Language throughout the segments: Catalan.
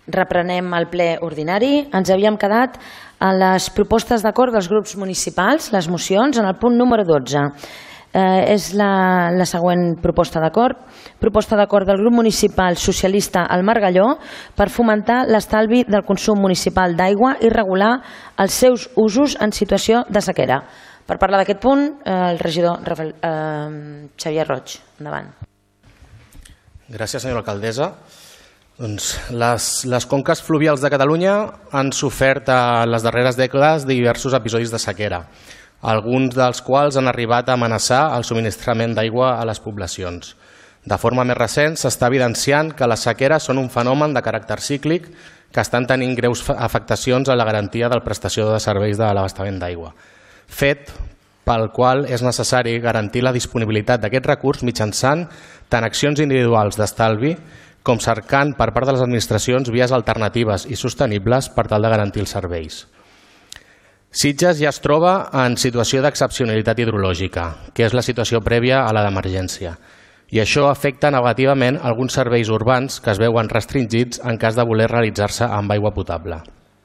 Reprenem el ple ordinari. Ens havíem quedat a les propostes d'acord dels grups municipals, les mocions, en el punt número 12. És la següent proposta d'acord. Proposta d'acord del grup municipal socialista al Margalló per fomentar l'estalvi del consum municipal d'aigua i regular els seus usos en situació de sequera. Per parlar d'aquest punt, el regidor Xavier Roig. Endavant. Gràcies, senyora alcaldessa. Les conques fluvials de Catalunya han sofert a les darreres dècades diversos episodis de sequera, alguns dels quals han arribat a amenaçar el subministrament d'aigua a les poblacions. De forma més recent s'està evidenciant que les sequeres són un fenomen de caràcter cíclic que estan tenint greus afectacions a la garantia de la prestació de serveis de l'abastament d'aigua, fet pel qual és necessari garantir la disponibilitat d'aquest recurs mitjançant tant accions individuals d'estalvi com cercant per part de les administracions vies alternatives i sostenibles per tal de garantir els serveis. Sitges ja es troba en situació d'excepcionalitat hidrològica, que és la situació prèvia a la d'emergència, i això afecta negativament alguns serveis urbans que es veuen restringits en cas de voler realitzar-se amb aigua potable.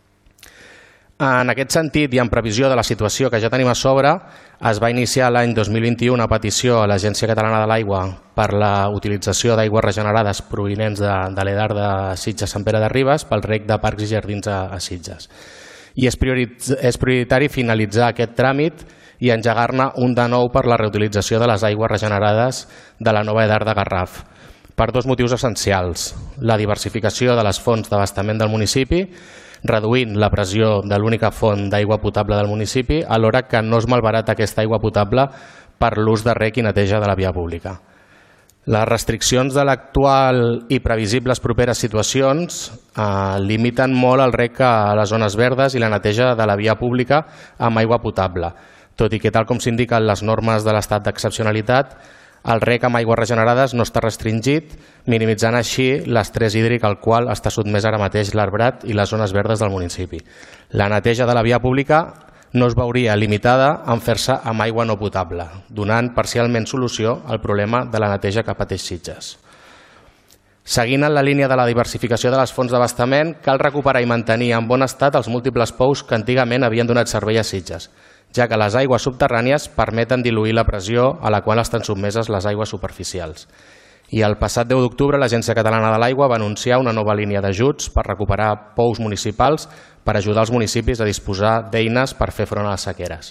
En aquest sentit i en previsió de la situació que ja tenim a sobre, es va iniciar l'any 2021 una petició a l'Agència Catalana de l'Aigua per la utilització d'aigües regenerades provinents de l'EDAR de Sitges Sant Pere de Ribes pel reg de parcs i jardins a Sitges. I és prioritari finalitzar aquest tràmit i engegar-ne un de nou per la reutilització de les aigües regenerades de la nova EDAR de Garraf, per dos motius essencials: la diversificació de les fonts d'abastament del municipi, reduint la pressió de l'única font d'aigua potable del municipi, alhora que no es malbarata aquesta aigua potable per l'ús de rec i neteja de la via pública. Les restriccions de l'actual i previsibles properes situacions limiten molt el rec a les zones verdes i la neteja de la via pública amb aigua potable, tot i que, tal com s'indiquen les normes de l'estat d'excepcionalitat, el rec amb aigües regenerades no està restringit, minimitzant així l'estrès hídric al qual està sotmès ara mateix l'arbrat i les zones verdes del municipi. La neteja de la via pública no es veuria limitada en fer-se amb aigua no potable, donant parcialment solució al problema de la neteja que pateix Sitges. Seguint en la línia de la diversificació de les fonts d'abastament, cal recuperar i mantenir en bon estat els múltiples pous que antigament havien donat servei a Sitges, ja que les aigües subterrànies permeten diluir la pressió a la qual estan sotmeses les aigües superficials. I el passat 10 d'octubre l'Agència Catalana de l'Aigua va anunciar una nova línia d'ajuts per recuperar pous municipals per ajudar els municipis a disposar d'eines per fer front a les sequeres.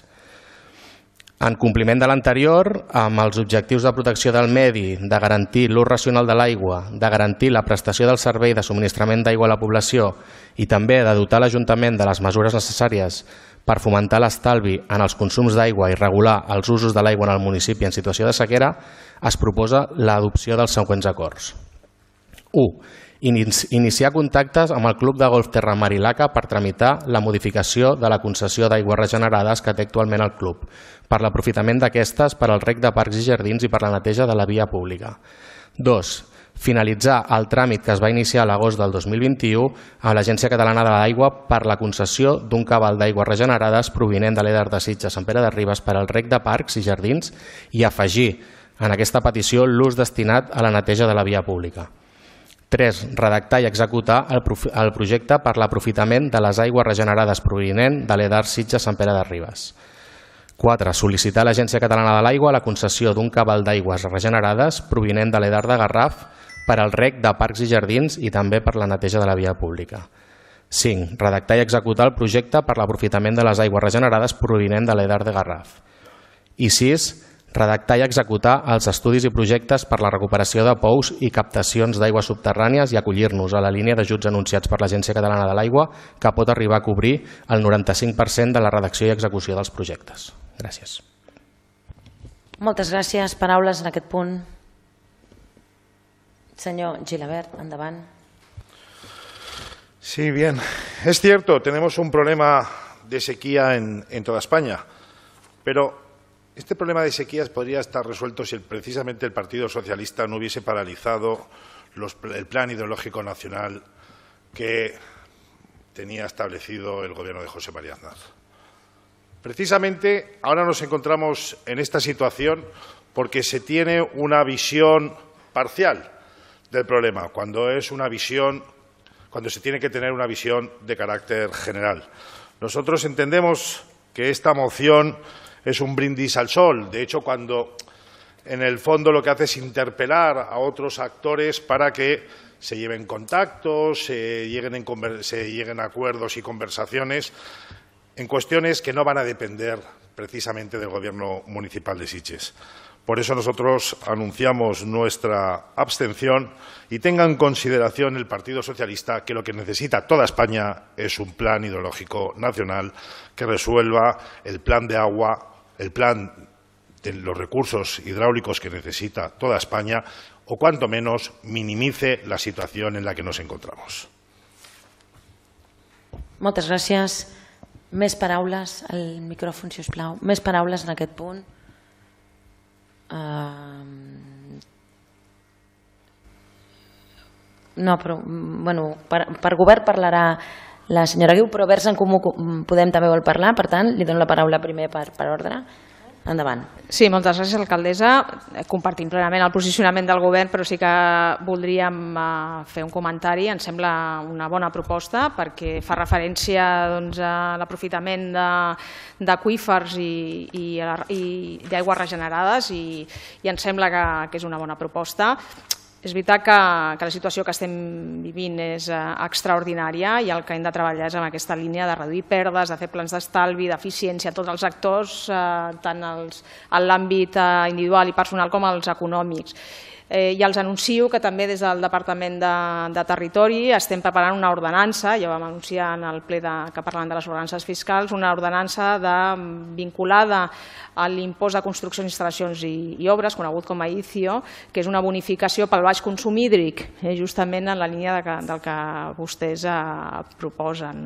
En compliment de l'anterior, amb els objectius de protecció del medi, de garantir l'ús racional de l'aigua, de garantir la prestació del servei de subministrament d'aigua a la població i també de dotar l'Ajuntament de les mesures necessàries per fomentar l'estalvi en els consums d'aigua i regular els usos de l'aigua en el municipi en situació de sequera, es proposa l'adopció dels següents acords. 1. Iniciar contactes amb el Club de Golf Terra Mar i Laca per tramitar la modificació de la concessió d'aigües regenerades que té actualment el club, per l'aprofitament d'aquestes per al reg de parcs i jardins i per la neteja de la via pública. 2. Finalitzar el tràmit que es va iniciar a l'agost del 2021 a l'Agència Catalana de l'Aigua per la concessió d'un cabal d'aigües regenerades provinent de l'EDAR de Sitges Sant Pere de Ribes per al reg de parcs i jardins i afegir en aquesta petició l'ús destinat a la neteja de la via pública. 3. Redactar i executar el projecte per l'aprofitament de les aigües regenerades provinent de l'EDAR Sitges Sant Pere de Ribes. 4. Sol·licitar a l'Agència Catalana de l'Aigua la concessió d'un cabal d'aigües regenerades provinent de l'EDAR de Garraf per al reg de parcs i jardins i també per la neteja de la via pública. 5. Redactar i executar el projecte per l'aprofitament de les aigües regenerades provinent de l'EDAR de Garraf. I 6. Redactar i executar els estudis i projectes per la recuperació de pous i captacions d'aigües subterrànies i acollir-nos a la línia d'ajuts anunciats per l'Agència Catalana de l'Aigua que pot arribar a cobrir el 95% de la redacció i execució dels projectes. Gràcies. Moltes gràcies. Paraules en aquest punt. Señor Gilabert, endavant. Sí, bien. Es cierto, tenemos un problema de sequía en toda España, pero este problema de sequías podría estar resuelto si precisamente el Partido Socialista no hubiese paralizado el Plan Hidrológico Nacional que tenía establecido el Gobierno de José María Aznar. Precisamente ahora nos encontramos en esta situación porque se tiene una visión parcial del problema, cuando es una visión cuando se tiene que tener una visión de carácter general. Nosotros entendemos que esta moción es un brindis al sol. De hecho, cuando en el fondo lo que hace es interpelar a otros actores para que se lleven contactos, se lleguen a acuerdos y conversaciones en cuestiones que no van a depender precisamente del Gobierno municipal de Sitges. Por eso nosotros anunciamos nuestra abstención y tenga en consideración el Partido Socialista que lo que necesita toda España es un plan hidrológico nacional que resuelva el plan de agua, el plan de los recursos hidráulicos que necesita toda España o, cuanto menos, minimice la situación en la que nos encontramos. Moltes gràcies. Més paraules al micròfon, si us plau. Més paraules en aquest punt. No, però per govern parlarà la senyora Guiu, però Verds en Comú Podem també vol parlar, per tant, li dono la paraula primer per ordre. Endavant. Sí, moltes gràcies, alcaldessa. Compartim plenament el posicionament del govern, però sí que voldríem fer un comentari. Ens sembla una bona proposta perquè fa referència a l'aprofitament d'aqüífers i d'aigües regenerades i ens sembla que és una bona proposta. És veritat que la situació que estem vivint és extraordinària i el que hem de treballar és en aquesta línia de reduir pèrdues, de fer plans d'estalvi, d'eficiència a tots els actors, tant en l'àmbit individual i personal com els econòmics. I els anuncio que també des del Departament de Territori estem preparant una ordenança, ja ho vam anunciar en el ple que parlàvem de les ordenances fiscals, una ordenança vinculada a l'impost de construccions, instal·lacions i obres, conegut com a ICIO, que és una bonificació pel baix consum hídric, justament en la línia del que vostès proposen.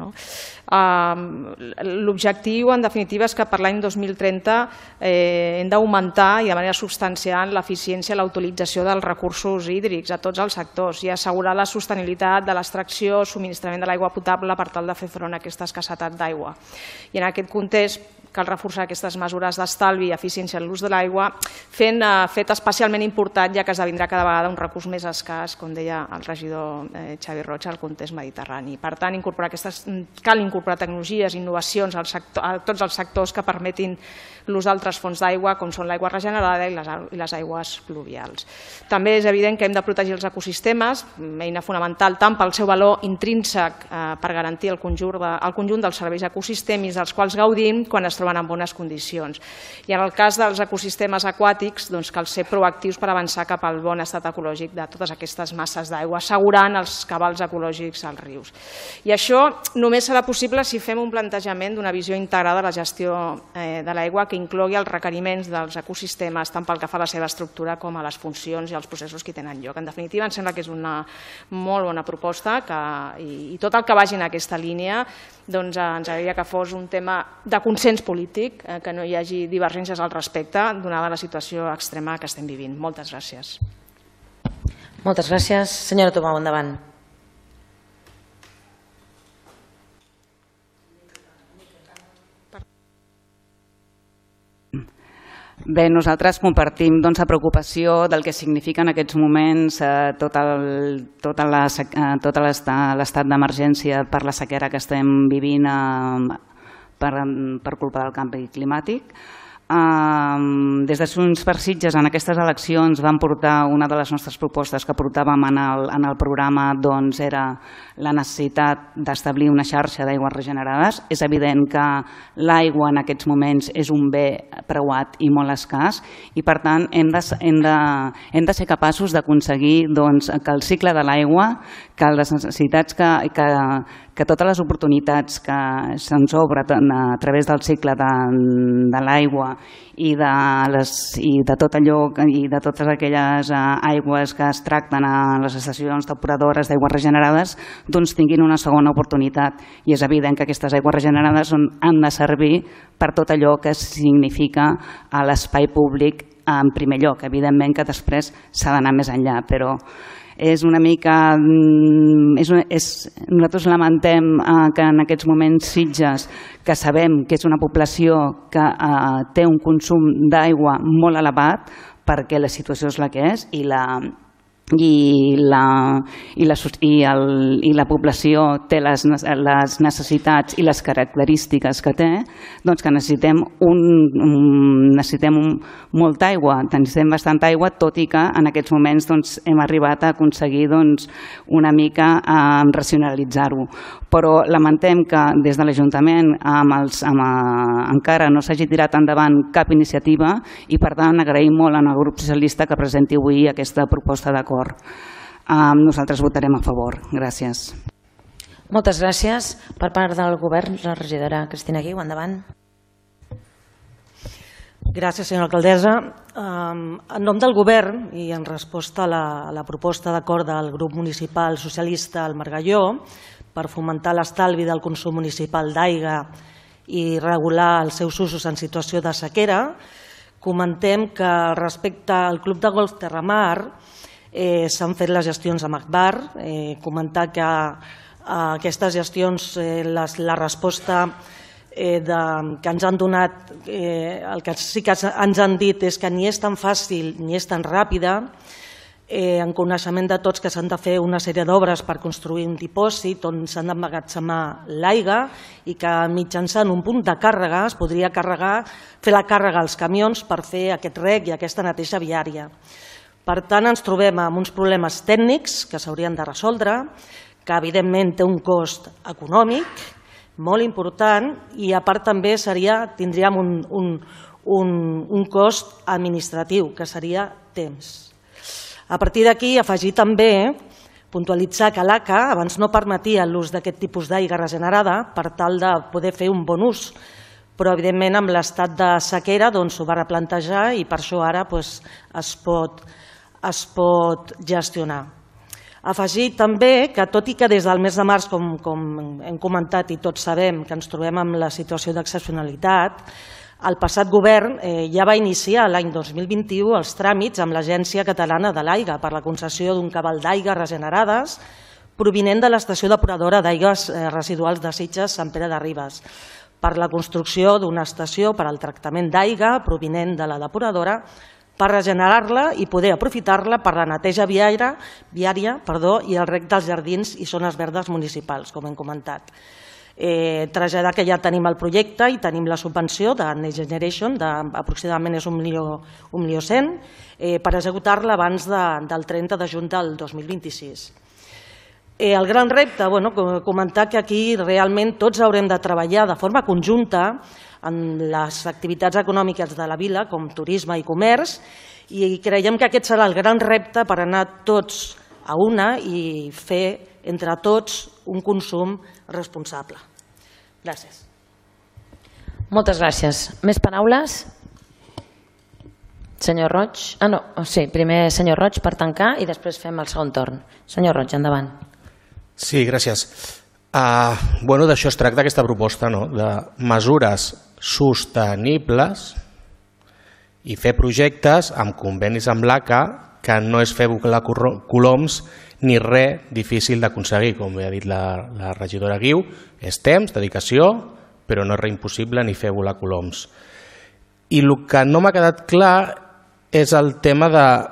L'objectiu, en definitiva, és que per l'any 2030 hem d'augmentar i de manera substancial l'eficiència i la utilització dels recursos hídrics a tots els sectors i assegurar la sostenibilitat de l'extracció, subministrament de l'aigua potable per tal de fer front a aquesta escassetat d'aigua. I en aquest context cal reforçar aquestes mesures d'estalvi i eficiència en l'ús de l'aigua, fet especialment important ja que esdevindrà cada vegada un recurs més escàs, com deia el regidor Xavi Roig, al context mediterrani. Per tant, cal incorporar tecnologies, innovacions a tots els sectors que permetin l'ús d'altres fonts d'aigua, com són l'aigua regenerada i les aigües pluvials. També és evident que hem de protegir els ecosistemes, eina fonamental tant pel seu valor intrínsec per garantir el conjunt dels serveis ecosistèmics dels quals gaudim quan es troben en bones condicions. I en el cas dels ecosistemes aquàtics cal ser proactius per avançar cap al bon estat ecològic de totes aquestes masses d'aigua, assegurant els cabals ecològics als rius. I això només serà possible si fem un plantejament d'una visió integrada de la gestió de l'aigua que inclogui els requeriments dels ecosistemes tant pel que fa a la seva estructura com a les funcions i els processos que hi tenen lloc. En definitiva, em sembla que és una molt bona proposta i tot el que vagi en aquesta línia ens agradaria que fos un tema de consens polític, que no hi hagi divergències al respecte, donada la situació extrema que estem vivint. Moltes gràcies. Moltes gràcies. Senyora Tomau, endavant. Bé, nosaltres compartim la preocupació del que significa en aquests moments tot l'estat d'emergència per la sequera que estem vivint per culpa del canvi climàtic. Des de Junts per Sitges en aquestes eleccions vam portar una de les nostres propostes que portàvem en el programa era la necessitat d'establir una xarxa d'aigües regenerades. És evident que l'aigua en aquests moments és un bé preuat i molt escàs i per tant hem de ser capaços d'aconseguir que el cicle de l'aigua, que les necessitats que totes les oportunitats que se'ns obren a través del cicle de l'aigua i de tot allò i de totes aquelles aigües que es tracten a les estacions depuradores d'aigües regenerades tinguin una segona oportunitat. I és evident que aquestes aigües regenerades han de servir per tot allò que significa a l'espai públic en primer lloc. Evidentment que després s'ha d'anar més enllà, però és una mica... Nosaltres lamentem que en aquests moments Sitges, que sabem que és una població que té un consum d'aigua molt elevat perquè la situació és la que és i i la població té les necessitats i les característiques que té, doncs que necessitem molta aigua, necessitem bastanta aigua, tot i que en aquests moments hem arribat a aconseguir una mica racionalitzar-ho. Però lamentem que des de l'Ajuntament encara no s'hagi tirat endavant cap iniciativa i per tant agraïm molt al grup socialista que presenti avui aquesta proposta d'acord. Nosaltres votarem a favor. Gràcies. Moltes gràcies. Per part del Govern, la regidora Cristina Guiu, endavant. Gràcies, senyora alcaldessa. En nom del Govern i en resposta a la proposta d'acord del grup municipal socialista al Margalló per fomentar l'estalvi del consum municipal d'aigua i regular els seus usos en situació de sequera, comentem que respecte al Club de Golf Terramar s'han fet les gestions amb Agbar, comentar que aquestes gestions, la resposta que ens han donat, el que sí que ens han dit és que ni és tan fàcil ni és tan ràpida, en coneixement de tots que s'han de fer una sèrie d'obres per construir un dipòsit on s'han d'emmagatzemar l'aigua i que mitjançant un punt de càrrega es podria fer la càrrega als camions per fer aquest reg i aquesta neteja viària. Per tant, ens trobem amb uns problemes tècnics que s'haurien de resoldre, que evidentment té un cost econòmic molt important i a part també tindríem un cost administratiu, que seria temps. A partir d'aquí, afegir també, puntualitzar que l'ACA abans no permetia l'ús d'aquest tipus d'aigua regenerada per tal de poder fer un bon ús, però evidentment amb l'estat de sequera s'ho va replantejar i per això ara es pot gestionar. Afegir també que tot i que des del mes de març, com hem comentat i tots sabem que ens trobem amb la situació d'excepcionalitat, el passat govern ja va iniciar l'any 2021 els tràmits amb l'Agència Catalana de l'Aigua per la concessió d'un cabal d'aigua regenerades provinent de l'estació depuradora d'aigües residuals de Sitges Sant Pere de Ribes per la construcció d'una estació per al tractament d'aigua provinent de la depuradora per regenerar-la i poder aprofitar-la per la neteja viària i el reg dels jardins i zones verdes municipals, com hem comentat. Traslladar que ja tenim el projecte i tenim la subvenció de Next Generation, aproximadament és 1.100.000, per executar-la abans del 30 de juny del 2026. El gran repte, comentar que aquí realment tots haurem de treballar de forma conjunta en les activitats econòmiques de la vila, com turisme i comerç, i creiem que aquest serà el gran repte per anar tots a una i fer entre tots un consum responsable. Gràcies. Moltes gràcies. Més paraules? Senyor Roig. Sí, primer senyor Roig per tancar i després fem el segon torn. Senyor Roig, endavant. Sí, gràcies. D'això es tracta aquesta proposta, de mesures sostenibles i fer projectes amb convenis amb l'ACA que no és fer volar coloms ni res difícil d'aconseguir. Com bé ha dit la regidora Guiu, és temps, dedicació, però no és res impossible ni fer volar coloms. I el que no m'ha quedat clar és el tema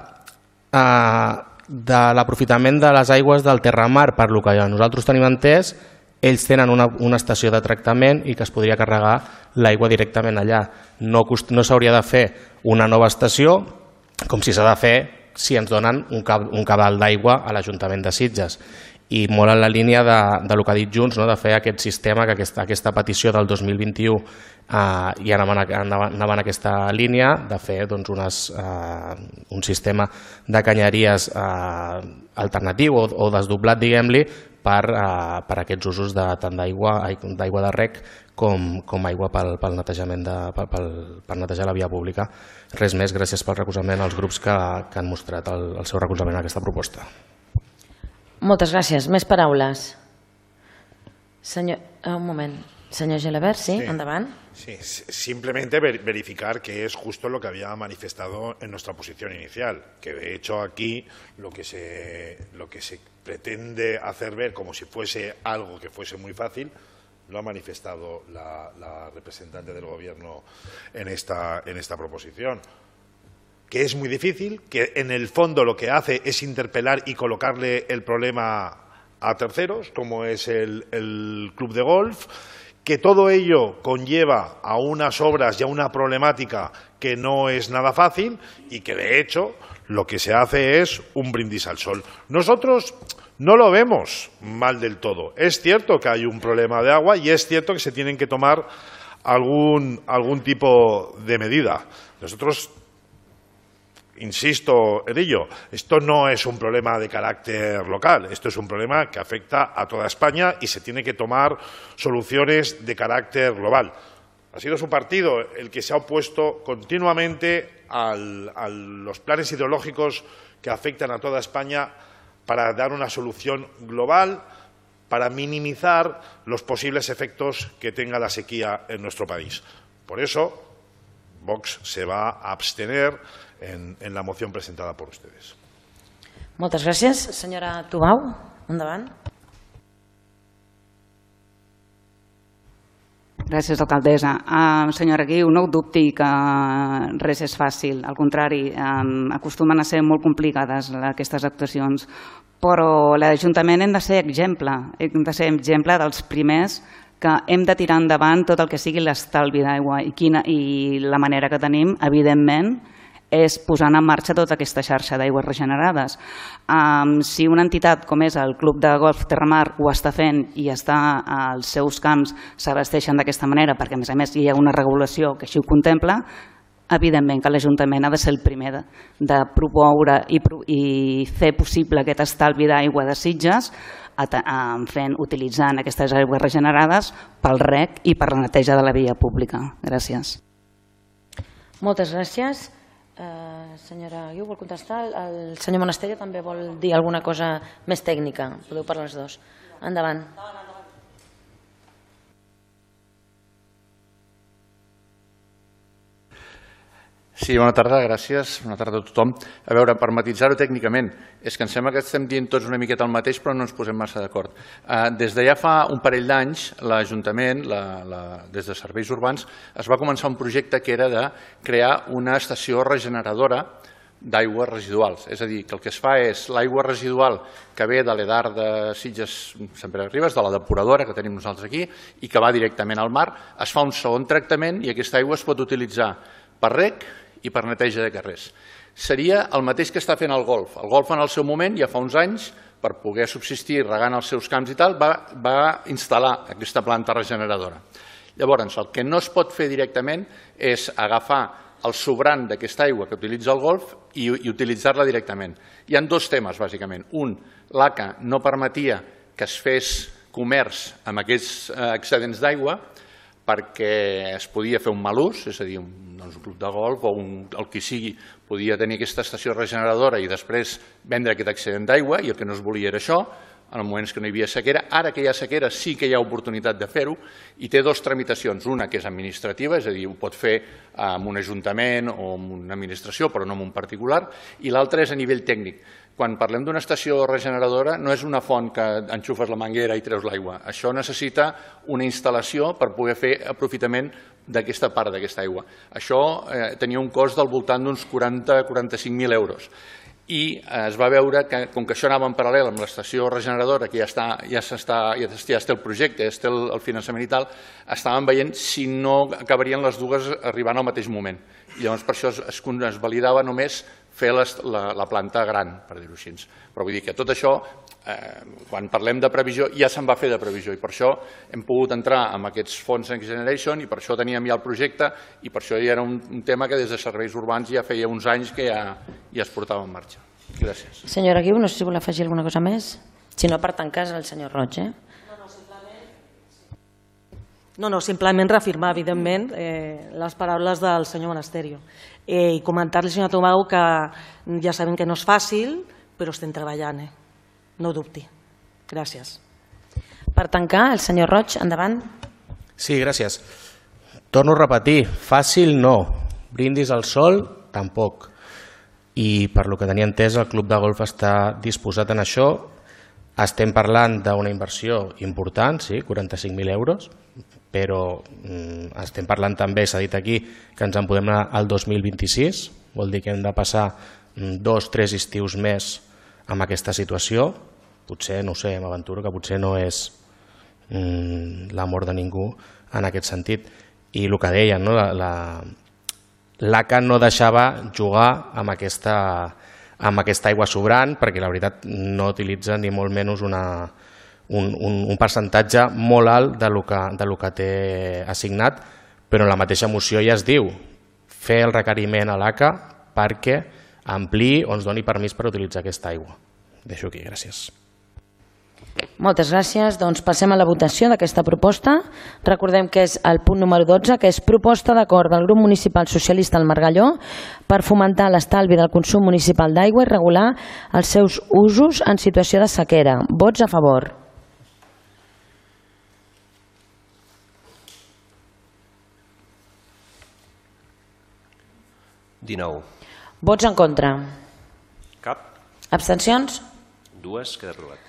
de l'aprofitament de les aigües del Terramar. Per lo que nosaltres tenim entès, ells tenen una estació de tractament i que es podria carregar l'aigua directament allà. No s'hauria de fer una nova estació com si s'ha de fer si ens donen un cabal d'aigua a l'Ajuntament de Sitges. I molt en la línia del que ha dit Junts, de fer aquest sistema, que aquesta petició del 2021 i anava en aquesta línia de fer un sistema de canyeries alternatiu o desdoblat, diguem-li, per aquests usos tant d'aigua de rec com aigua per netejar la via pública. Res més, gràcies pel recolzament als grups que han mostrat el seu recolzament a aquesta proposta. Moltes gràcies. Més paraules? Un moment. Señor Gelabert, sí, endavant. Sí, simplemente verificar que es justo lo que había manifestado en nuestra posición inicial, que de hecho aquí lo que se pretende hacer ver como si fuese algo que fuese muy fácil, lo ha manifestado la representante del Gobierno en esta proposición. que es muy difícil, que en el fondo lo que hace es interpelar y colocarle el problema a terceros, como es el club de golf, que todo ello conlleva a unas obras y a una problemática que no es nada fácil y que, de hecho, lo que se hace es un brindis al sol. Nosotros no lo vemos mal del todo. Es cierto que hay un problema de agua y es cierto que se tienen que tomar algún tipo de medida. Nosotros, insisto en ello, esto no es un problema de carácter local, esto es un problema que afecta a toda España y se tiene que tomar soluciones de carácter global. Ha sido su partido el que se ha opuesto continuamente a los planes ideológicos que afectan a toda España para dar una solución global, para minimizar los posibles efectos que tenga la sequía en nuestro país. Por eso, Vox se va a abstener en la moción presentada por ustedes. Moltes gràcies. Senyora Tubau, endavant. Gràcies, alcaldessa. Senyora Guiu, no ho dubti que res és fàcil. Al contrari, acostumen a ser molt complicades aquestes actuacions. Però l'Ajuntament hem de ser exemple dels primers que hem de tirar endavant tot el que sigui l'estalvi d'aigua i la manera que tenim, evidentment, és posant en marxa tota aquesta xarxa d'aigües regenerades. Si una entitat com és el Club de Golf Terramar ho està fent i els seus camps s'abasteixen d'aquesta manera, perquè a més hi ha una regulació que així ho contempla, evidentment que l'Ajuntament ha de ser el primer de promoure i fer possible aquest estalvi d'aigua de Sitges utilitzant aquestes aigües regenerades pel rec i per la neteja de la via pública. Gràcies. Moltes gràcies. Senyora Guiu, vol contestar? El senyor Monasterio també vol dir alguna cosa més tècnica. Podeu parlar els dos. Endavant. Sí, bona tarda, gràcies. Bona tarda a tothom. A veure, per matitzar-ho tècnicament, és que em sembla que estem dient tots una miqueta el mateix, però no ens posem massa d'acord. Des de ja fa un parell d'anys, l'Ajuntament, des de Serveis Urbans, es va començar un projecte que era de crear una estació regeneradora d'aigües residuals. És a dir, que el que es fa és l'aigua residual que ve de l'Edar de Sitges Sant Pere de Ribes, de la depuradora que tenim nosaltres aquí, i que va directament al mar, es fa un segon tractament i aquesta aigua es pot utilitzar per rec i per neteja de carrers. Seria el mateix que està fent el golf. El golf en el seu moment, ja fa uns anys, per poder subsistir regant els seus camps i tal, va instal·lar aquesta planta regeneradora. Llavors, el que no es pot fer directament és agafar el sobrant d'aquesta aigua que utilitza el golf i utilitzar-la directament. Hi ha dos temes, bàsicament. Un, l'ACA no permetia que es fes comerç amb aquests excedents d'aigua perquè es podia fer un mal ús, és a dir, un club de golf o el que sigui podia tenir aquesta estació regeneradora i després vendre aquest excedent d'aigua, i el que no es volia era això, en els moments que no hi havia sequera. Ara que hi ha sequera sí que hi ha oportunitat de fer-ho i té dues tramitacions. Una que és administrativa, és a dir, ho pot fer amb un ajuntament o amb una administració, però no amb un particular, i l'altra és a nivell tècnic. Quan parlem d'una estació regeneradora no és una font que enxufes la manguera i treus l'aigua. Això necessita una instal·lació per poder fer aprofitament d'aquesta part d'aquesta aigua. Això tenia un cost del voltant d'uns 40-45.000 euros. I es va veure que, com que això anava en paral·lel amb l'estació regeneradora, que ja té el projecte, ja té el finançament i tal, estàvem veient si no acabarien les dues arribant al mateix moment. I llavors per això es validava només fer la planta gran, per dir-ho així. Però vull dir que tot això, quan parlem de previsió, ja se'n va fer de previsió i per això hem pogut entrar en aquests fons Next Generation i per això teníem ja el projecte i per això ja era un tema que des de Serveis Urbans ja feia uns anys que ja es portava en marxa. Gràcies. Senyora Guiu, no sé si vol afegir alguna cosa més. Si no, per tancar és el senyor Roig. No, simplement reafirmar, evidentment, les paraules del senyor Monasterio. I comentar-li, senyor Tomau, que ja sabem que no és fàcil, però estem treballant. No ho dubti. Gràcies. Per tancar, el senyor Roig, endavant. Sí, gràcies. Torno a repetir, fàcil no, brindis al sol tampoc. I per lo que tenia entès, el Club de Golf està disposat en això. Estem parlant d'una inversió important, sí, 45.000 euros, però estem parlant també, s'ha dit aquí, que ens en podem anar al 2026, Vol dir que hem de passar 2 o 3 estius més amb aquesta situació. Potser, no ho sé, m'aventuro que potser no és l'amor de ningú en aquest sentit. I el que deien, l'ACA no deixava jugar amb aquesta aigua sobrant perquè la veritat no utilitza ni molt menys un percentatge molt alt del que té assignat, però en la mateixa moció ja es diu fer el requeriment a l'ACA perquè ampliï o ens doni permís per utilitzar aquesta aigua. Deixo aquí, gràcies. Moltes gràcies. Doncs passem a la votació d'aquesta proposta. Recordem que és el punt número 12, que és proposta d'acord del grup municipal socialista al Margalló per fomentar l'estalvi del consum municipal d'aigua i regular els seus usos en situació de sequera. Vots a favor. Vots en contra. Cap. Abstencions? 2, queda aprovat.